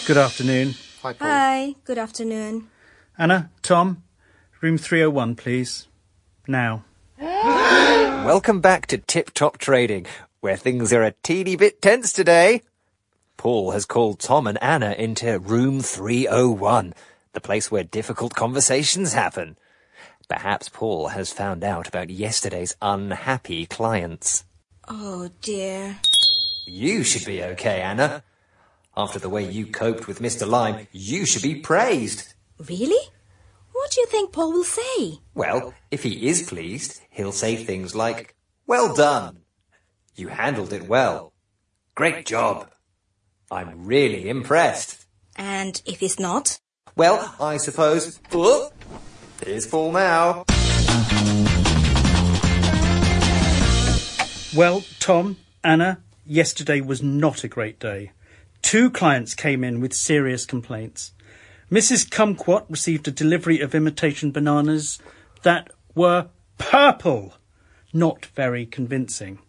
Good afternoon. Hi, Paul. Hi, good afternoon. Anna, Tom, room 301, please. Now. Welcome back to Tip Top Trading, where things are a teeny bit tense today. Paul has called Tom and Anna into room 301, the place where difficult conversations happen. Perhaps Paul has found out about yesterday's unhappy clients. Oh, dear. You should be okay, Anna. After the way you coped with Mr. Lime, you should be praised. Really? What do you think Paul will say? Well, if he is pleased, he'll say things like, "Well done. You handled it well. Great job. I'm really impressed." And if he's not? Well, I suppose... Oh, here's Paul now. Well, Tom, Anna, yesterday was not a great day. 2 clients came in with serious complaints. Mrs. Kumquat received a delivery of imitation bananas that were purple. Not very convincing.